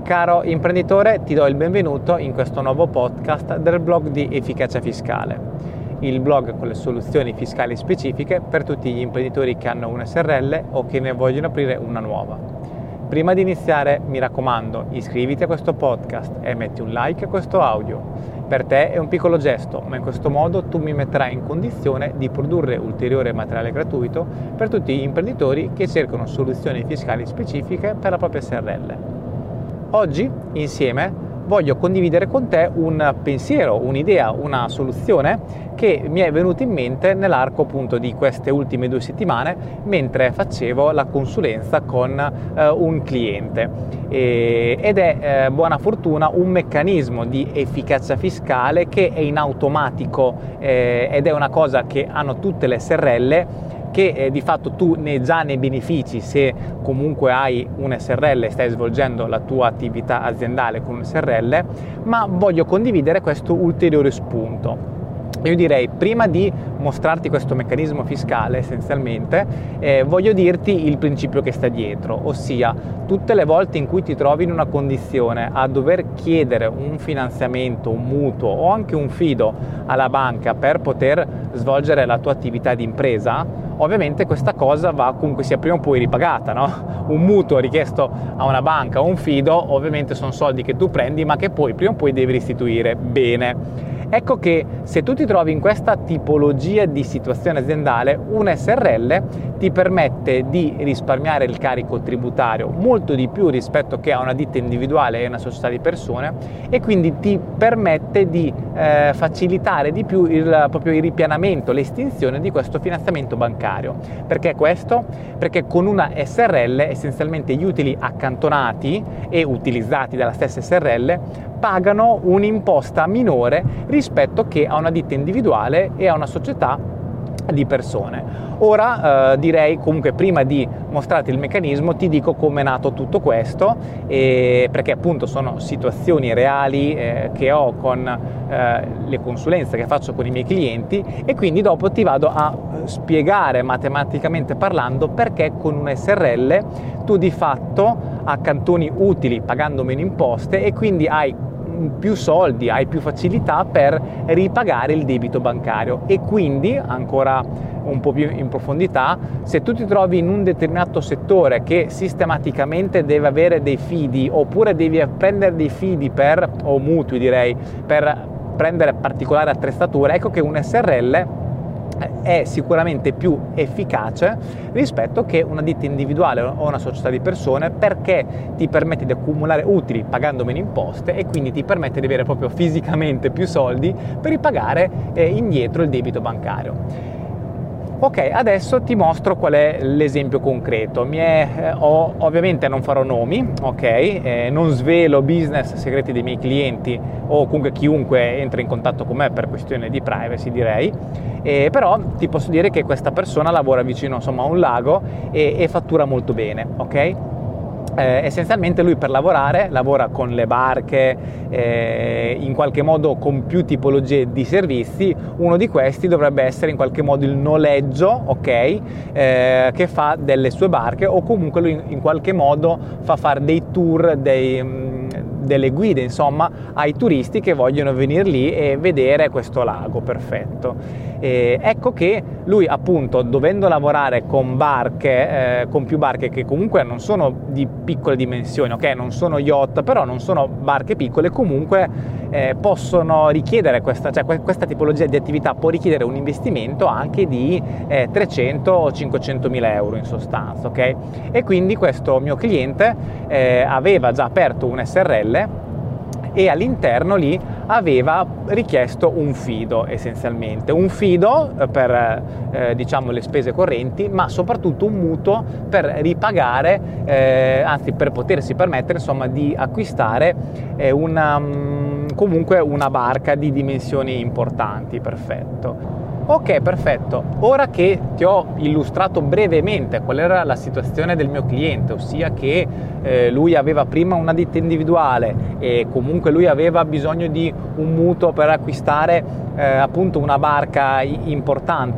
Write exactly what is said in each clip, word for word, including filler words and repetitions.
Caro imprenditore, ti do il benvenuto in questo nuovo podcast del blog di Efficacia Fiscale, il blog con le soluzioni fiscali specifiche per tutti gli imprenditori che hanno una S R L o che ne vogliono aprire una nuova. Prima di iniziare, mi raccomando, iscriviti a questo podcast e metti un like a questo audio. Per te è un piccolo gesto, ma in questo modo tu mi metterai in condizione di produrre ulteriore materiale gratuito per tutti gli imprenditori che cercano soluzioni fiscali specifiche per la propria S R L. Oggi, insieme, voglio condividere con te un pensiero, un'idea, una soluzione che mi è venuta in mente nell'arco appunto di queste ultime due settimane mentre facevo la consulenza con eh, un cliente e, ed è eh, buona fortuna un meccanismo di efficacia fiscale che è in automatico eh, ed è una cosa che hanno tutte le S R L, che eh, di fatto tu ne già ne benefici se comunque hai un S R L e stai svolgendo la tua attività aziendale con un S R L, ma voglio condividere questo ulteriore spunto. Io direi, prima di mostrarti questo meccanismo fiscale essenzialmente, eh, voglio dirti il principio che sta dietro, ossia tutte le volte in cui ti trovi in una condizione a dover chiedere un finanziamento, un mutuo o anche un fido alla banca per poter svolgere la tua attività di impresa, ovviamente questa cosa va comunque sia prima o poi ripagata, no? Un mutuo richiesto a una banca o un fido ovviamente sono soldi che tu prendi ma che poi prima o poi devi restituire bene. Ecco che se tu ti trovi in questa tipologia di situazione aziendale, un S R L ti permette di risparmiare il carico tributario molto di più rispetto che a una ditta individuale e una società di persone e quindi ti permette di eh, facilitare di più il, proprio il ripianamento, l'estinzione di questo finanziamento bancario. Perché questo? Perché con una S R L essenzialmente gli utili accantonati e utilizzati dalla stessa S R L pagano un'imposta minore rispetto che a una ditta individuale e a una società di persone. Ora eh, direi comunque prima di mostrarti il meccanismo ti dico come è nato tutto questo e perché appunto sono situazioni reali eh, che ho con eh, le consulenze che faccio con i miei clienti e quindi dopo ti vado a spiegare matematicamente parlando perché con un S R L tu di fatto accantoni utili pagando meno imposte e quindi hai più soldi, hai più facilità per ripagare il debito bancario e quindi ancora un po' più in profondità, se tu ti trovi in un determinato settore che sistematicamente deve avere dei fidi oppure devi prendere dei fidi per, o mutui direi, per prendere particolari attrezzature, ecco che un S R L è sicuramente più efficace rispetto che una ditta individuale o una società di persone perché ti permette di accumulare utili pagando meno imposte e quindi ti permette di avere proprio fisicamente più soldi per ripagare eh, indietro il debito bancario. Ok, adesso ti mostro qual è l'esempio concreto. Mi è, eh, ho, ovviamente non farò nomi, ok? Eh, non svelo business segreti dei miei clienti o comunque chiunque entra in contatto con me per questione di privacy direi, eh, però ti posso dire che questa persona lavora vicino insomma a un lago e, e fattura molto bene, ok? Eh, essenzialmente lui per lavorare lavora con le barche, eh, in qualche modo con più tipologie di servizi. Uno di questi dovrebbe essere in qualche modo il noleggio, ok, eh, che fa delle sue barche o comunque lui in qualche modo fa fare dei tour, dei, mh, delle guide insomma ai turisti che vogliono venire lì e vedere questo lago perfetto. Eh, ecco che lui appunto dovendo lavorare con barche, eh, con più barche che comunque non sono di piccole dimensioni, ok, non sono yacht, però non sono barche piccole, comunque eh, possono richiedere questa, cioè questa tipologia di attività può richiedere un investimento anche di eh, trecento o cinquecento mila euro in sostanza, ok? E quindi questo mio cliente eh, aveva già aperto un S R L e all'interno lì aveva richiesto un fido essenzialmente, un fido per eh, diciamo le spese correnti, ma soprattutto un mutuo per ripagare, eh, anzi per potersi permettere insomma di acquistare eh, una, comunque una barca di dimensioni importanti. Perfetto. Ok, perfetto. Ora che ti ho illustrato brevemente qual era la situazione del mio cliente, ossia che eh, lui aveva prima una ditta individuale e comunque lui aveva bisogno di un mutuo per acquistare eh, appunto una barca importante,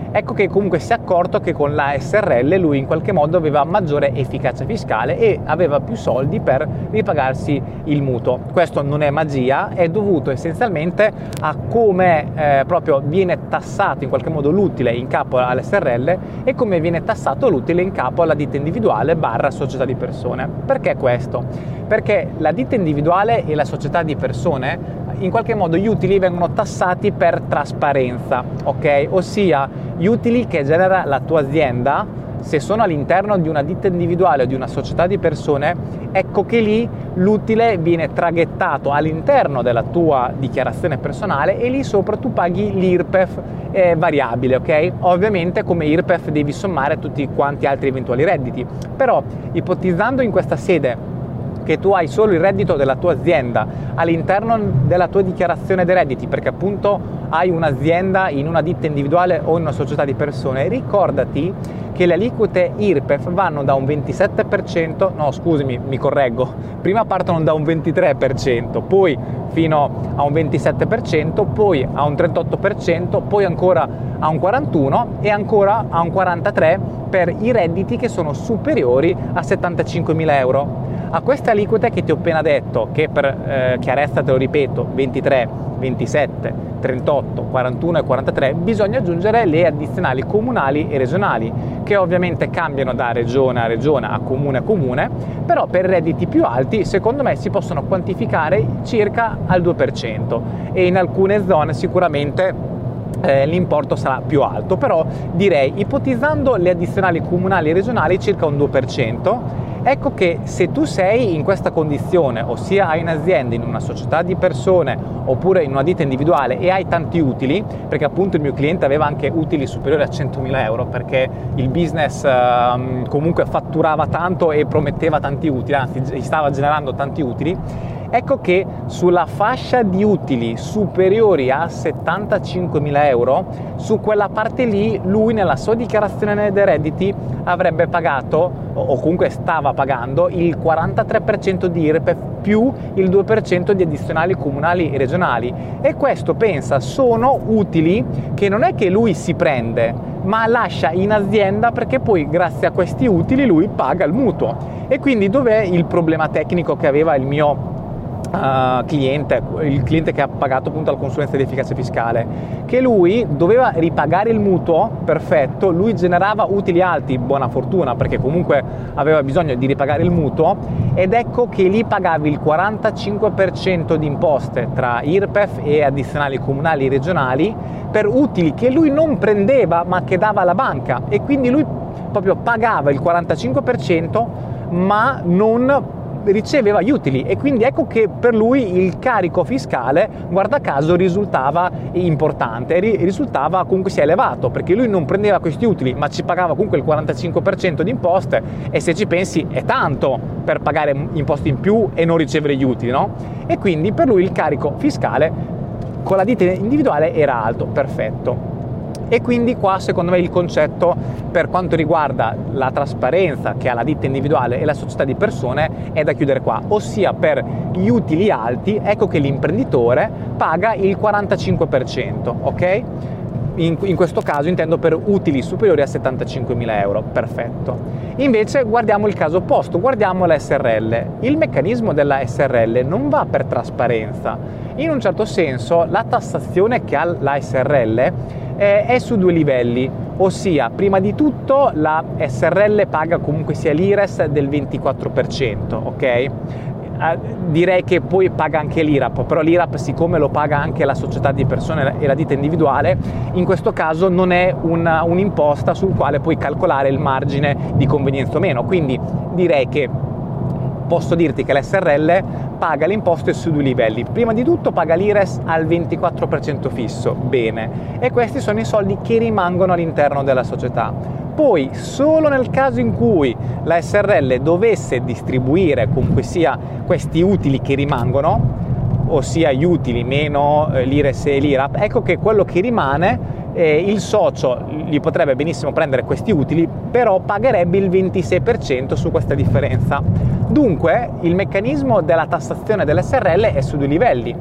ecco che comunque si è accorto che con la S R L lui in qualche modo aveva maggiore efficacia fiscale e aveva più soldi per ripagarsi il mutuo. Questo non è magia, è dovuto essenzialmente a come eh, proprio viene tassato in qualche modo l'utile in capo all'S R L e come viene tassato l'utile in capo alla ditta individuale barra società di persone. Perché questo? Perché la ditta individuale e la società di persone in qualche modo gli utili vengono tassati per trasparenza, ok? Ossia gli utili che genera la tua azienda, se sono all'interno di una ditta individuale o di una società di persone, ecco che lì l'utile viene traghettato all'interno della tua dichiarazione personale e lì sopra tu paghi l'I R P E F eh, variabile, ok? Ovviamente come I R P E F devi sommare tutti quanti altri eventuali redditi, però ipotizzando in questa sede che tu hai solo il reddito della tua azienda all'interno della tua dichiarazione dei redditi, perché appunto hai un'azienda in una ditta individuale o in una società di persone, ricordati che le aliquote I R P E F vanno da un ventisette per cento, no scusami, mi correggo, prima partono da un ventitré per cento, poi fino a un ventisette per cento, poi a un trentotto per cento, poi ancora a un quarantuno per cento e ancora a un quarantatré per cento per i redditi che sono superiori a settantacinquemila euro. A queste aliquote che ti ho appena detto, che per eh, chiarezza te lo ripeto, ventitré, ventisette, trentotto, quarantuno e quarantatré, bisogna aggiungere le addizionali comunali e regionali, che ovviamente cambiano da regione a regione, a comune a comune, però per redditi più alti secondo me si possono quantificare circa al due per cento e in alcune zone sicuramente Eh, l'importo sarà più alto, però direi, ipotizzando le addizionali comunali e regionali, circa un due per cento. Ecco che se tu sei in questa condizione, ossia hai un'azienda in una società di persone oppure in una ditta individuale e hai tanti utili, perché appunto il mio cliente aveva anche utili superiori a centomila euro perché il business eh, comunque fatturava tanto e prometteva tanti utili, anzi stava generando tanti utili, ecco che sulla fascia di utili superiori a settantacinquemila euro, su quella parte lì lui nella sua dichiarazione dei redditi avrebbe pagato o comunque stava pagando il quarantatré per cento di I R P E F più il due per cento di addizionali comunali e regionali, e questo pensa sono utili che non è che lui si prende ma lascia in azienda, perché poi grazie a questi utili lui paga il mutuo. E quindi dov'è il problema tecnico che aveva il mio Uh, cliente, il cliente che ha pagato appunto la consulenza di efficacia fiscale? Che lui doveva ripagare il mutuo, perfetto, lui generava utili alti, buona fortuna, perché comunque aveva bisogno di ripagare il mutuo, ed ecco che lì pagavi il quarantacinque per cento di imposte tra I R P E F e addizionali comunali e regionali per utili che lui non prendeva ma che dava alla banca, e quindi lui proprio pagava il quarantacinque per cento ma non riceveva gli utili, e quindi ecco che per lui il carico fiscale, guarda caso, risultava importante, risultava comunque sia elevato, perché lui non prendeva questi utili ma ci pagava comunque il quarantacinque per cento di imposte, e se ci pensi è tanto per pagare imposti in più e non ricevere gli utili, no? E quindi per lui il carico fiscale con la ditta individuale era alto, perfetto. E quindi qua secondo me il concetto per quanto riguarda la trasparenza che ha la ditta individuale e la società di persone è da chiudere qua, ossia per gli utili alti ecco che l'imprenditore paga il quarantacinque per cento, ok? In, in questo caso intendo per utili superiori a settantacinquemila euro, perfetto. Invece guardiamo il caso opposto, guardiamo la S R L. Il meccanismo della S R L non va per trasparenza. In un certo senso la tassazione che ha la S R L è su due livelli, ossia prima di tutto la S R L paga comunque sia l'I R E S del ventiquattro per cento, ok? Eh, direi che poi paga anche l'I R A P, però l'I R A P siccome lo paga anche la società di persone e la ditta individuale, in questo caso non è una, un'imposta sul quale puoi calcolare il margine di convenienza o meno, quindi direi che posso dirti che l'S R L paga le imposte su due livelli. Prima di tutto paga l'I R E S al ventiquattro per cento fisso, bene, e questi sono i soldi che rimangono all'interno della società. Poi, solo nel caso in cui la S R L dovesse distribuire comunque sia questi utili che rimangono, ossia gli utili meno eh, l'I R E S e l'I R A P, ecco che quello che rimane eh, il socio li potrebbe benissimo prendere questi utili, però pagherebbe il ventisei per cento su questa differenza. Dunque il meccanismo della tassazione dell'S R L è su due livelli.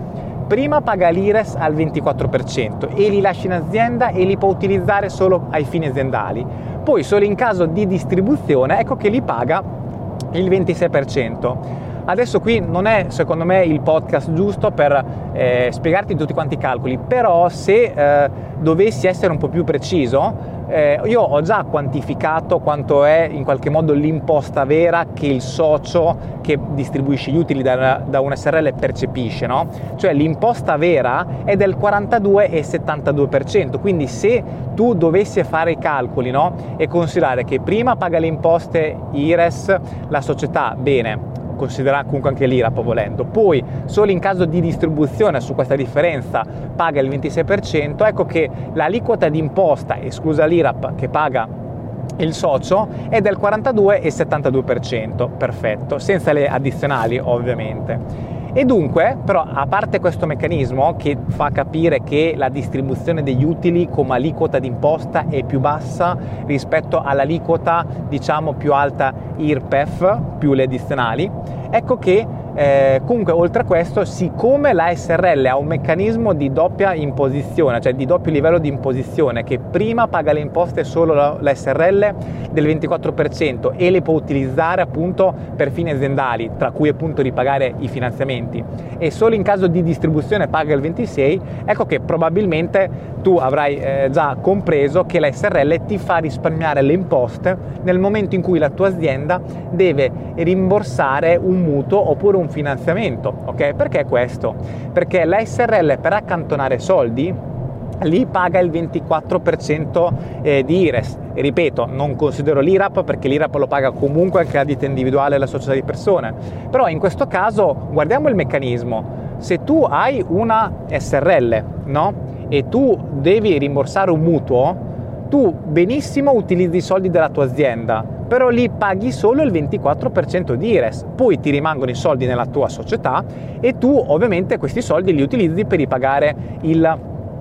prima paga l'I R E S al ventiquattro per cento e li lascia in azienda e li può utilizzare solo ai fini aziendali. Poi solo in caso di distribuzione ecco che li paga il ventisei per cento. Adesso qui non è secondo me il podcast giusto per eh, spiegarti tutti quanti i calcoli, però se eh, dovessi essere un po' più preciso, eh, io ho già quantificato quanto è in qualche modo l'imposta vera che il socio che distribuisce gli utili da, da una S R L percepisce, no? Cioè l'imposta vera è del quarantadue virgola settantadue per cento, quindi se tu dovessi fare i calcoli, no? E considerare che prima paga le imposte I R E S la società, bene, considera comunque anche l'I R A P volendo, poi solo in caso di distribuzione su questa differenza paga il ventisei per cento, ecco che l'aliquota di imposta, esclusa l'I R A P che paga il socio, è del quarantadue virgola settantadue per cento, perfetto, senza le addizionali ovviamente. E dunque, però, a parte questo meccanismo che fa capire che la distribuzione degli utili come aliquota d'imposta è più bassa rispetto all'aliquota, diciamo, più alta I R P E F più le addizionali, ecco che eh, comunque oltre a questo, siccome la S R L ha un meccanismo di doppia imposizione, cioè di doppio livello di imposizione, che prima paga le imposte solo la, la S R L del ventiquattro per cento e le può utilizzare appunto per fini aziendali, tra cui appunto ripagare i finanziamenti, e solo in caso di distribuzione paga il ventisei, ecco che probabilmente tu avrai eh, già compreso che la S R L ti fa risparmiare le imposte nel momento in cui la tua azienda deve rimborsare un mutuo oppure un finanziamento, ok? Perché questo? Perché la S R L per accantonare soldi lì paga il ventiquattro per cento eh, di I R E S. E ripeto, non considero l'I R A P perché l'I R A P lo paga comunque anche la ditta individuale e la società di persone. Però in questo caso guardiamo il meccanismo. Se tu hai una S R L, no? E tu devi rimborsare un mutuo, tu benissimo utilizzi i soldi della tua azienda, però lì paghi solo il ventiquattro per cento di I R E S, poi ti rimangono i soldi nella tua società e tu ovviamente questi soldi li utilizzi per ripagare il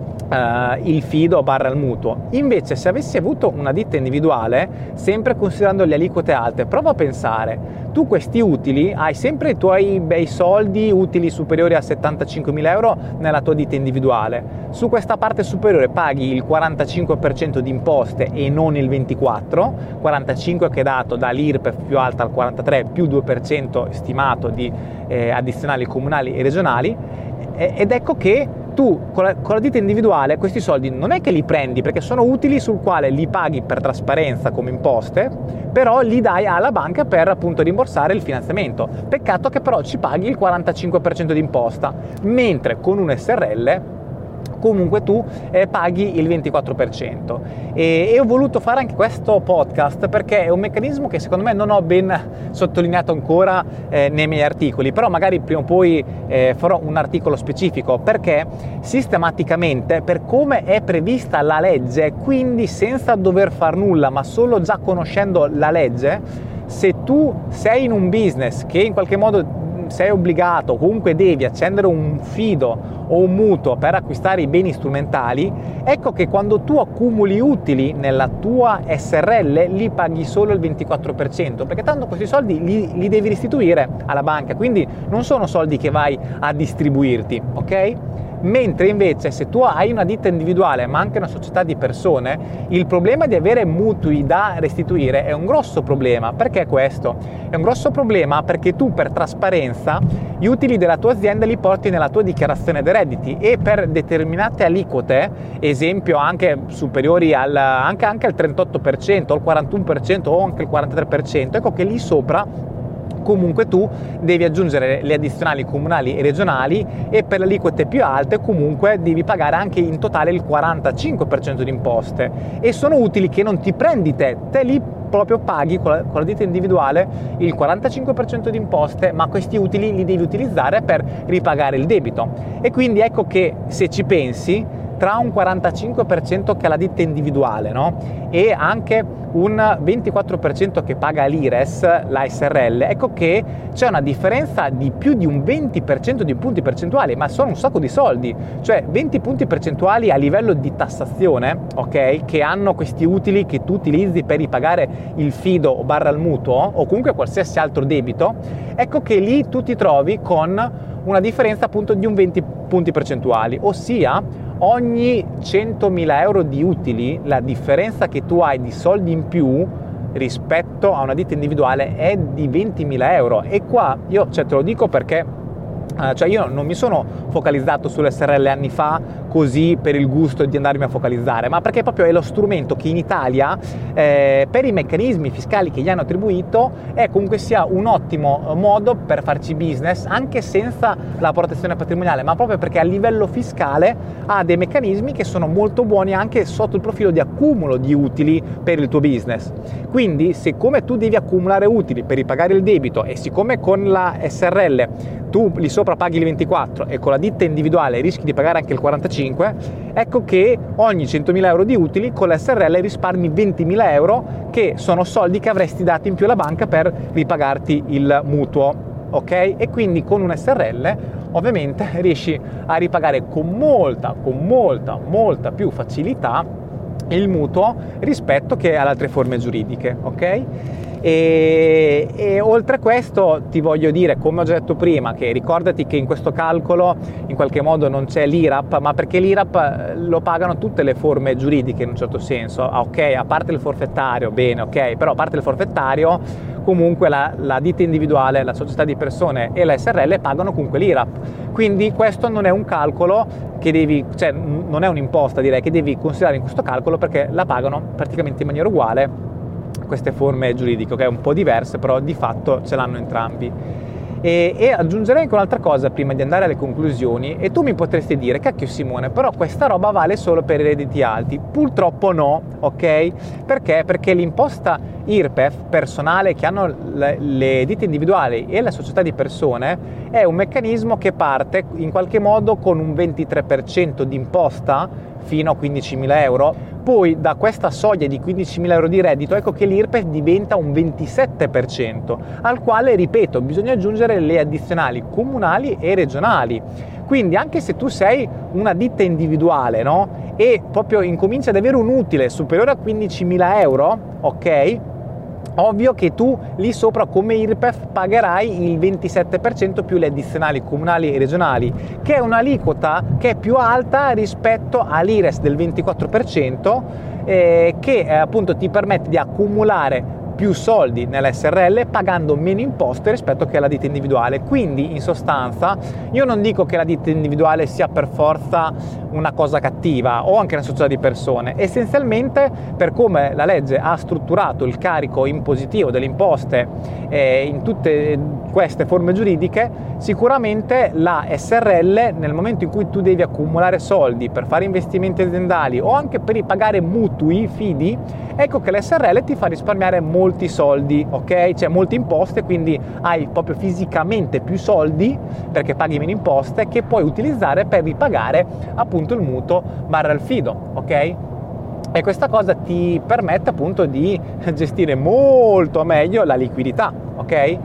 Uh, il fido barra il mutuo. Invece se avessi avuto una ditta individuale, sempre considerando le aliquote alte, prova a pensare, tu questi utili hai sempre i tuoi bei soldi utili superiori a settantacinquemila euro nella tua ditta individuale, su questa parte superiore paghi il quarantacinque per cento di imposte e non il ventiquattro, quarantacinque che è dato dall'I R P E F più alta al quarantatré più due per cento stimato di eh, addizionali comunali e regionali, e, ed ecco che tu con la, con la ditta individuale questi soldi non è che li prendi perché sono utili sul quale li paghi per trasparenza come imposte, però li dai alla banca per appunto rimborsare il finanziamento. Peccato che però ci paghi il quarantacinque per cento di imposta, mentre con un S R L comunque tu eh, paghi il ventiquattro per cento. E, e ho voluto fare anche questo podcast perché è un meccanismo che secondo me non ho ben sottolineato ancora eh, nei miei articoli, però magari prima o poi eh, farò un articolo specifico, perché sistematicamente, per come è prevista la legge, quindi senza dover far nulla ma solo già conoscendo la legge, se tu sei in un business che in qualche modo sei obbligato, comunque devi accendere un fido o un mutuo per acquistare i beni strumentali, ecco che quando tu accumuli utili nella tua S R L li paghi solo il ventiquattro per cento, perché tanto questi soldi li, li devi restituire alla banca, quindi non sono soldi che vai a distribuirti, ok? Mentre invece se tu hai una ditta individuale ma anche una società di persone, il problema di avere mutui da restituire è un grosso problema. Perché questo? È un grosso problema perché tu per trasparenza gli utili della tua azienda li porti nella tua dichiarazione dei redditi e per determinate aliquote, esempio anche superiori al, anche, anche al trentotto per cento, al quarantuno per cento o anche il quarantatré per cento, ecco che lì sopra comunque tu devi aggiungere le addizionali comunali e regionali e per le aliquote più alte comunque devi pagare anche in totale il quarantacinque per cento di imposte, e sono utili che non ti prendi te, te li proprio paghi con la, con la ditta individuale il quarantacinque per cento di imposte, ma questi utili li devi utilizzare per ripagare il debito. E quindi ecco che se ci pensi tra un quarantacinque per cento che ha la ditta individuale, no? E anche un ventiquattro per cento che paga l'I R E S, la S R L, ecco che c'è una differenza di più di un venti per cento di punti percentuali, ma sono un sacco di soldi, cioè venti punti percentuali a livello di tassazione, ok? Che hanno questi utili che tu utilizzi per ripagare il fido o barra il mutuo o comunque qualsiasi altro debito, ecco che lì tu ti trovi con una differenza appunto di un venti punti percentuali, ossia ogni centomila euro di utili la differenza che tu hai di soldi in più rispetto a una ditta individuale è di ventimila euro. E qua io cioè, te lo dico perché Uh, cioè io non mi sono focalizzato sull'S R L anni fa così per il gusto di andarmi a focalizzare, ma perché proprio è lo strumento che in Italia eh, per i meccanismi fiscali che gli hanno attribuito è comunque sia un ottimo modo per farci business anche senza la protezione patrimoniale, ma proprio perché a livello fiscale ha dei meccanismi che sono molto buoni anche sotto il profilo di accumulo di utili per il tuo business. Quindi siccome tu devi accumulare utili per ripagare il debito e siccome con la S R L tu lì sopra paghi il ventiquattro e con la ditta individuale rischi di pagare anche il quarantacinque, ecco che ogni centomila euro di utili con la S R L risparmi ventimila euro, che sono soldi che avresti dato in più alla banca per ripagarti il mutuo, ok? E quindi con un S R L ovviamente riesci a ripagare con molta, con molta, molta più facilità il mutuo rispetto che alle altre forme giuridiche, ok? E, e oltre a questo ti voglio dire, come ho già detto prima, che ricordati che in questo calcolo in qualche modo non c'è l'I R A P, ma perché l'I R A P lo pagano tutte le forme giuridiche in un certo senso, ah, ok, a parte il forfettario, bene, ok, però a parte il forfettario comunque la, la ditta individuale, la società di persone e la S R L pagano comunque l'I R A P, quindi questo non è un calcolo che devi, cioè non è un'imposta direi che devi considerare in questo calcolo, perché la pagano praticamente in maniera uguale queste forme giuridiche, che è un po' diverse, però di fatto ce l'hanno entrambi. E, e aggiungerei anche un'altra cosa prima di andare alle conclusioni, e tu mi potresti dire, cacchio Simone, però questa roba vale solo per i redditi alti. Purtroppo no, ok? Perché? Perché l'imposta I R P E F personale che hanno le, le ditte individuali e la società di persone è un meccanismo che parte in qualche modo con un ventitré per cento di imposta fino a quindicimila euro, poi da questa soglia di quindicimila euro di reddito ecco che l'I R P E F diventa un ventisette per cento, al quale, ripeto, bisogna aggiungere le addizionali comunali e regionali. Quindi anche se tu sei una ditta individuale, no? E proprio incominci ad avere un utile superiore a quindicimila euro, ok? Ovvio che tu lì sopra come I R P E F pagherai il ventisette per cento più le addizionali comunali e regionali, che è un'aliquota che è più alta rispetto all'I R E S del ventiquattro per cento, eh, che eh, appunto ti permette di accumulare più soldi nell'S R L pagando meno imposte rispetto che alla ditta individuale. Quindi in sostanza io non dico che la ditta individuale sia per forza una cosa cattiva, o anche una società di persone. Essenzialmente, per come la legge ha strutturato il carico impositivo delle imposte eh, in tutte queste forme giuridiche, sicuramente la S R L, nel momento in cui tu devi accumulare soldi per fare investimenti aziendali o anche per ripagare mutui, fidi, ecco che l'S R L ti fa risparmiare molti soldi, ok? Cioè molte imposte, quindi hai proprio fisicamente più soldi perché paghi meno imposte, che puoi utilizzare per ripagare appunto il mutuo barra il fido, ok? E questa cosa ti permette appunto di gestire molto meglio la liquidità, ok?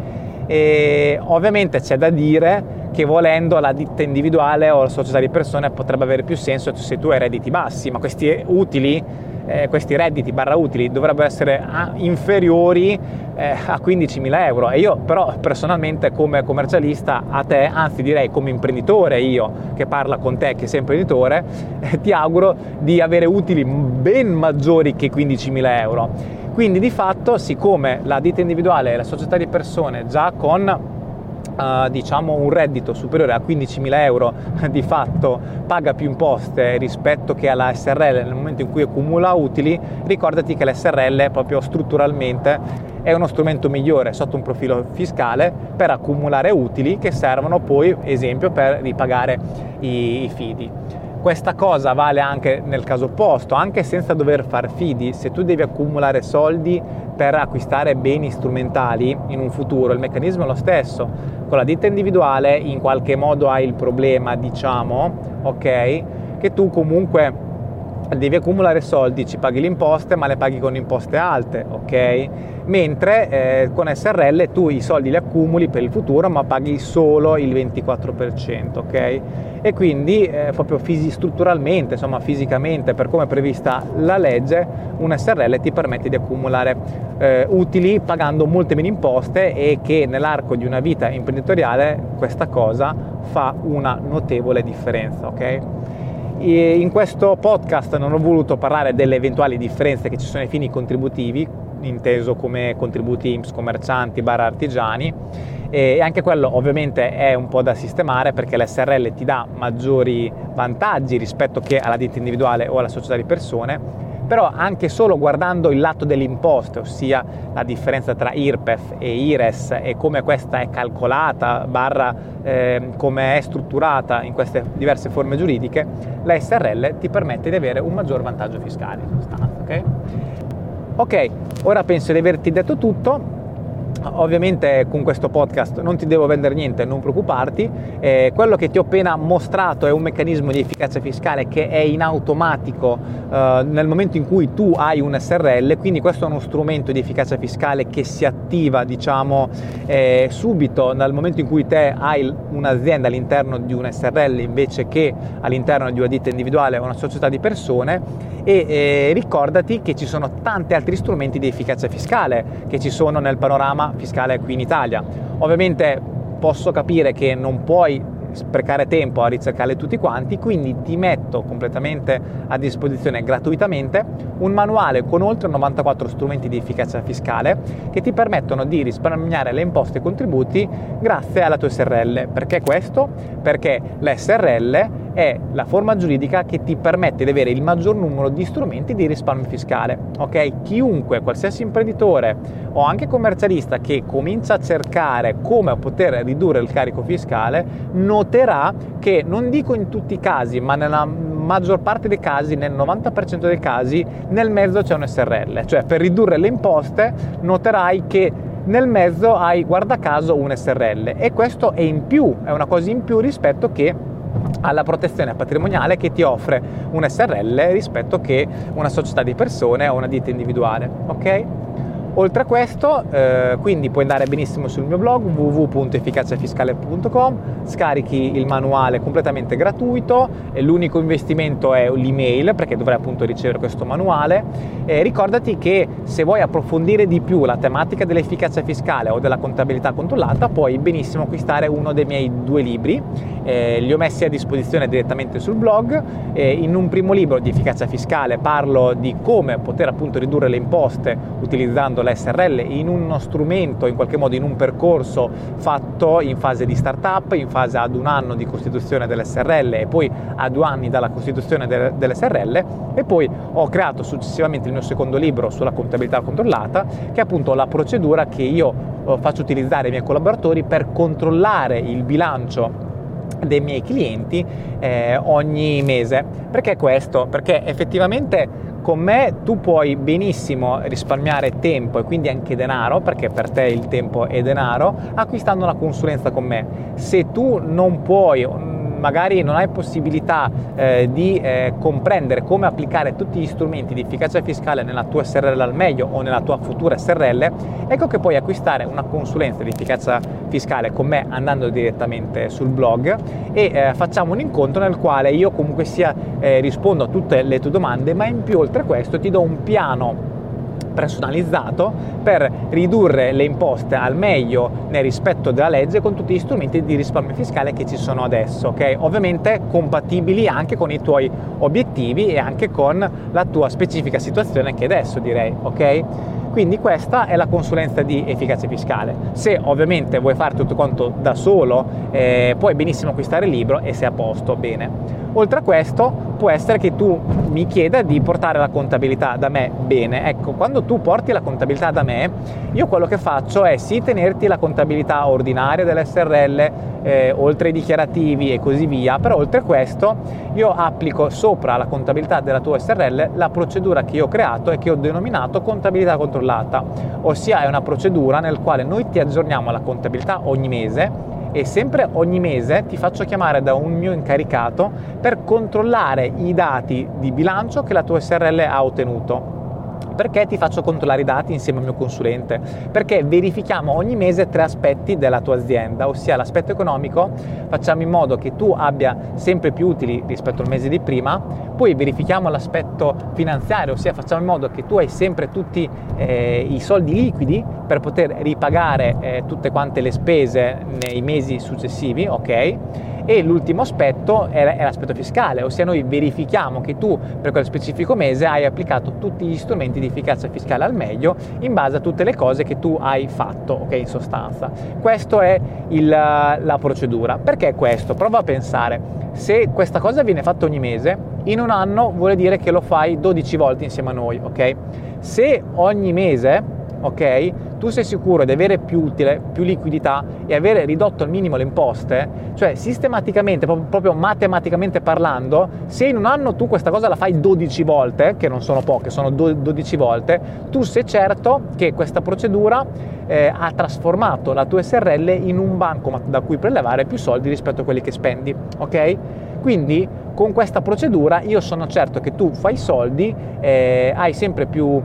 E ovviamente c'è da dire che volendo la ditta individuale o la società di persone potrebbe avere più senso se tu hai redditi bassi, ma questi utili, eh, questi redditi barra utili dovrebbero essere ah, inferiori eh, a quindicimila euro. E io però personalmente come commercialista a te, anzi direi come imprenditore, io che parla con te che sei imprenditore, eh, ti auguro di avere utili ben maggiori che quindicimila euro. Quindi di fatto, siccome la ditta individuale e la società di persone già con Uh, diciamo un reddito superiore a quindicimila euro di fatto paga più imposte rispetto che alla S R L nel momento in cui accumula utili, ricordati che l'S R L proprio strutturalmente è uno strumento migliore sotto un profilo fiscale per accumulare utili che servono poi, esempio, per ripagare i, i fidi. Questa cosa vale anche nel caso opposto, anche senza dover far fidi. Se tu devi accumulare soldi per acquistare beni strumentali in un futuro, il meccanismo è lo stesso. Con la ditta individuale in qualche modo hai il problema, diciamo, ok, che che tu comunque devi accumulare soldi, ci paghi le imposte, ma le paghi con imposte alte, ok? Mentre eh, con S R L tu i soldi li accumuli per il futuro, ma paghi solo il ventiquattro per cento, ok? E quindi eh, proprio fisi- strutturalmente, insomma fisicamente, per come è prevista la legge, un S R L ti permette di accumulare eh, utili pagando molte meno imposte, e che nell'arco di una vita imprenditoriale questa cosa fa una notevole differenza, ok? In questo podcast non ho voluto parlare delle eventuali differenze che ci sono ai fini contributivi, inteso come contributi I N P S commercianti barra artigiani, e anche quello ovviamente è un po' da sistemare, perché l'S R L ti dà maggiori vantaggi rispetto che alla ditta individuale o alla società di persone. Però anche solo guardando il lato delle imposte, ossia la differenza tra I R P E F e I R E S e come questa è calcolata, barra eh, come è strutturata in queste diverse forme giuridiche, la S R L ti permette di avere un maggior vantaggio fiscale in sostanza, ok? Ok, ora penso di averti detto tutto. Ovviamente con questo podcast non ti devo vendere niente, non preoccuparti, eh, quello che ti ho appena mostrato è un meccanismo di efficacia fiscale che è in automatico eh, nel momento in cui tu hai un S R L, quindi questo è uno strumento di efficacia fiscale che si attiva, diciamo, eh, subito nel momento in cui te hai un'azienda all'interno di un S R L invece che all'interno di una ditta individuale o una società di persone. E eh, ricordati che ci sono tanti altri strumenti di efficacia fiscale che ci sono nel panorama fiscale qui in Italia. Ovviamente posso capire che non puoi sprecare tempo a ricercarli tutti quanti, quindi ti metto completamente a disposizione gratuitamente un manuale con oltre novantaquattro strumenti di efficacia fiscale che ti permettono di risparmiare le imposte e i contributi grazie alla tua S R L. Perché questo? Perché la S R L è la forma giuridica che ti permette di avere il maggior numero di strumenti di risparmio fiscale, ok? Chiunque, qualsiasi imprenditore o anche commercialista che comincia a cercare come poter ridurre il carico fiscale noterà che, non dico in tutti i casi, ma nella maggior parte dei casi, nel novanta per cento dei casi, nel mezzo c'è un S R L, cioè per ridurre le imposte noterai che nel mezzo hai, guarda caso, un S R L, e questo è in più, è una cosa in più rispetto che alla protezione patrimoniale che ti offre un S R L rispetto che una società di persone o una ditta individuale, ok? Oltre a questo, eh, quindi puoi andare benissimo sul mio blog w w w punto efficaciafiscale punto com, scarichi il manuale completamente gratuito, e l'unico investimento è l'email, perché dovrai appunto ricevere questo manuale. E ricordati che se vuoi approfondire di più la tematica dell'efficacia fiscale o della contabilità controllata, puoi benissimo acquistare uno dei miei due libri, eh, li ho messi a disposizione direttamente sul blog. Eh, in un primo libro di efficacia fiscale parlo di come poter appunto ridurre le imposte utilizzando la S R L in uno strumento, in qualche modo in un percorso fatto in fase di startup, in fase ad un anno di costituzione dell'S R L e poi a due anni dalla costituzione de- dell'S R L, e poi ho creato successivamente il mio secondo libro sulla contabilità controllata, che è appunto la procedura che io eh, faccio utilizzare ai miei collaboratori per controllare il bilancio dei miei clienti eh, ogni mese. Perché questo? Perché effettivamente con me tu puoi benissimo risparmiare tempo e quindi anche denaro, perché per te il tempo è denaro, acquistando una consulenza con me. Se tu non puoi, magari non hai possibilità eh, di eh, comprendere come applicare tutti gli strumenti di efficacia fiscale nella tua S R L al meglio o nella tua futura S R L, ecco che puoi acquistare una consulenza di efficacia fiscale con me andando direttamente sul blog, e eh, facciamo un incontro nel quale io comunque sia eh, rispondo a tutte le tue domande, ma in più oltre a questo ti do un piano personalizzato per ridurre le imposte al meglio nel rispetto della legge con tutti gli strumenti di risparmio fiscale che ci sono adesso, ok? Ovviamente compatibili anche con i tuoi obiettivi e anche con la tua specifica situazione che adesso, direi, ok? Quindi questa è la consulenza di efficacia fiscale. Se ovviamente vuoi fare tutto quanto da solo, eh, puoi benissimo acquistare il libro e sei a posto, bene. Oltre a questo, può essere che tu mi chieda di portare la contabilità da me. Bene, ecco, quando tu porti la contabilità da me, io quello che faccio è sì tenerti la contabilità ordinaria dell'S R L, eh, oltre ai dichiarativi e così via, però oltre a questo io applico sopra la contabilità della tua S R L la procedura che io ho creato e che ho denominato contabilità controllata, ossia è una procedura nel quale noi ti aggiorniamo la contabilità ogni mese e sempre ogni mese ti faccio chiamare da un mio incaricato per controllare i dati di bilancio che la tua S R L ha ottenuto. Perché ti faccio controllare i dati insieme al mio consulente? Perché verifichiamo ogni mese tre aspetti della tua azienda, ossia l'aspetto economico, facciamo in modo che tu abbia sempre più utili rispetto al mese di prima, poi verifichiamo l'aspetto finanziario, ossia facciamo in modo che tu hai sempre tutti eh, i soldi liquidi per poter ripagare eh, tutte quante le spese nei mesi successivi, ok? E l'ultimo aspetto è, è l'aspetto fiscale, ossia noi verifichiamo che tu per quel specifico mese hai applicato tutti gli strumenti di efficacia fiscale al meglio in base a tutte le cose che tu hai fatto, ok, in sostanza. Questo è il, la procedura. Perché questo? Prova a pensare, se questa cosa viene fatta ogni mese, in un anno vuol dire che lo fai dodici volte insieme a noi, ok? Se ogni mese, ok, tu sei sicuro di avere più utile, più liquidità e avere ridotto al minimo le imposte, cioè sistematicamente, proprio matematicamente parlando, se in un anno tu questa cosa la fai dodici volte, che non sono poche, sono dodici volte, tu sei certo che questa procedura eh, ha trasformato la tua S R L in un bancomat da cui prelevare più soldi rispetto a quelli che spendi, ok? Quindi con questa procedura io sono certo che tu fai soldi, eh, hai sempre più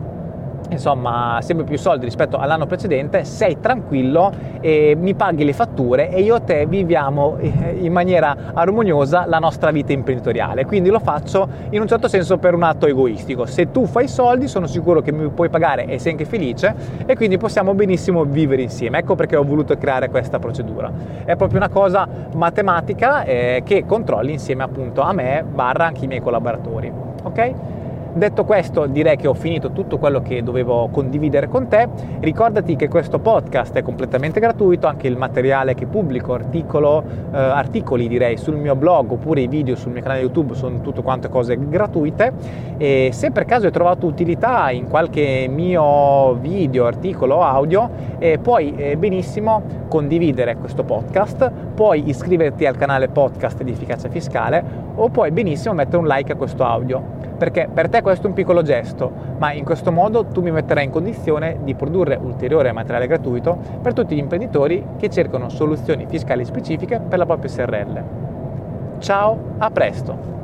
insomma sempre più soldi rispetto all'anno precedente, sei tranquillo e mi paghi le fatture e io e te viviamo in maniera armoniosa la nostra vita imprenditoriale. Quindi lo faccio in un certo senso per un atto egoistico. Se tu fai soldi sono sicuro che mi puoi pagare e sei anche felice e quindi possiamo benissimo vivere insieme. Ecco perché ho voluto creare questa procedura. È proprio una cosa matematica eh, che controlli insieme appunto a me barra anche i miei collaboratori, ok? Detto questo, direi che ho finito tutto quello che dovevo condividere con te. Ricordati che questo podcast è completamente gratuito, anche il materiale che pubblico, articolo, eh, articoli direi sul mio blog oppure i video sul mio canale YouTube sono tutte quante cose gratuite. E se per caso hai trovato utilità in qualche mio video, articolo, audio, eh, puoi eh, benissimo condividere questo podcast, puoi iscriverti al canale podcast di Efficacia Fiscale o puoi benissimo mettere un like a questo audio. Perché per te questo è un piccolo gesto, ma in questo modo tu mi metterai in condizione di produrre ulteriore materiale gratuito per tutti gli imprenditori che cercano soluzioni fiscali specifiche per la propria S R L. Ciao, a presto!